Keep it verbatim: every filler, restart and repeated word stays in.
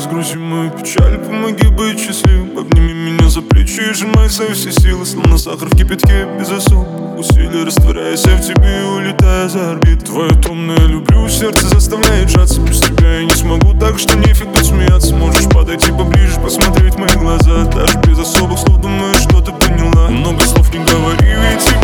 разгрузи мою печаль, помоги быть счастливым. Обними меня за плечи и сжимай со все силы, словно сахар в кипятке без особых усилий. Растворяясь в тебе и улетая за орбит. Твое томное люблю, сердце заставляет сжаться. Без тебя я не смогу, так что нефиг тут смеяться. Можешь подойти поближе, посмотреть в мои глаза. Даже без особых слов, думаю, что ты поняла. Много слов не говори, ведь